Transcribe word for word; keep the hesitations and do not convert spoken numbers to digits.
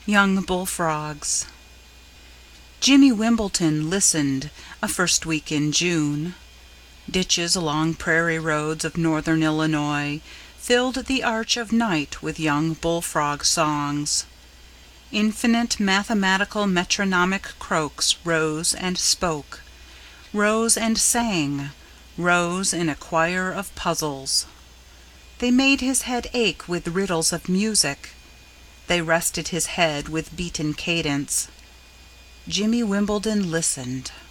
Young Bullfrogs. Jimmy Wimbledon listened a first week in June. Ditches along prairie roads of northern Illinois Filled the arch of night with young bullfrog songs. Infinite mathematical metronomic croaks Rose and spoke, rose and sang, rose in a choir of puzzles. They made his head ache with riddles of music. They rested his head with beaten cadence. Jimmy Wimbledon listened.